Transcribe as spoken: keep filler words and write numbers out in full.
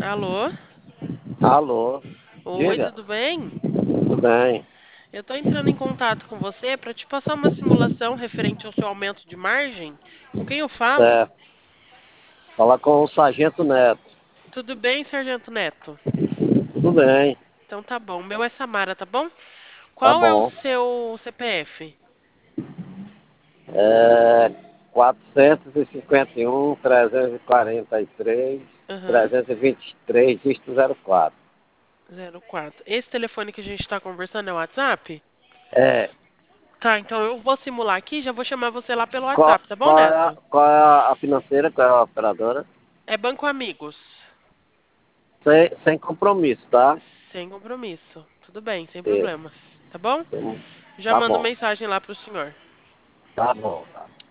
Alô? Alô, Oi, diga, tudo bem? tudo bem? Eu estou entrando em contato com você para te passar uma simulação referente ao seu aumento de margem. Com quem eu falo? Certo. Fala com o Sargento Neto. Tudo bem, Sargento Neto? Tudo bem, Então tá bom. O meu é Samara, tá bom? tá Qual é o bom. seu C P F? É quatrocentos e cinquenta e um, trezentos e quarenta e três, Aham, trezentos e vinte e três, dígito zero quatro. zero quatro. Esse telefone que a gente está conversando é o WhatsApp? É, Tá, então eu vou simular aqui e já vou chamar você lá pelo qual, WhatsApp, tá bom, qual, é a, Neto? qual é a financeira, qual é a operadora? É Banco Amigos. Sem, sem compromisso, tá? Sem compromisso. Tudo bem, sem Isso. problemas. Tá bom? Já Tá mando bom, mensagem lá pro senhor. tá bom. Tá.